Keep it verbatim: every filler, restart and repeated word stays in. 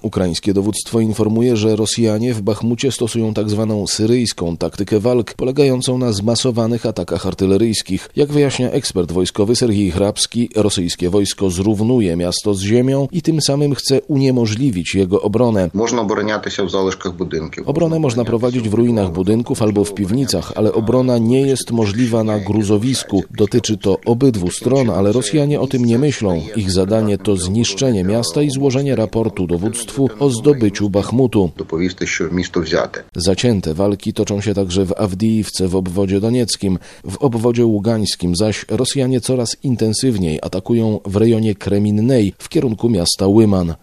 Ukraińskie dowództwo informuje, że Rosjanie w Bachmucie stosują tzw. syryjską taktykę walk, polegającą na zmasowanych atakach artyleryjskich. Jak wyjaśnia ekspert wojskowy Sergiej Hrabski, rosyjskie wojsko zrównuje miasto z ziemią i tym samym chce uniemożliwić jego obronę. Można obronić się w zaleszkach budynków. Obronę można prowadzić w ruinach budynków albo w piwnicach, ale obrona nie jest możliwa na gruzowisku. Dotyczy to obydwu stron, ale Rosjanie o tym nie myślą. Ich zadanie to zniszczenie miasta i złożenie raportu dowództwu o zdobyciu Bachmutu. Zacięte walki toczą się także w Awdijivce w obwodzie donieckim. W obwodzie ługańskim zaś Rosjanie coraz intensywniej atakują w rejonie Kreminnej w kierunku miasta Łyman.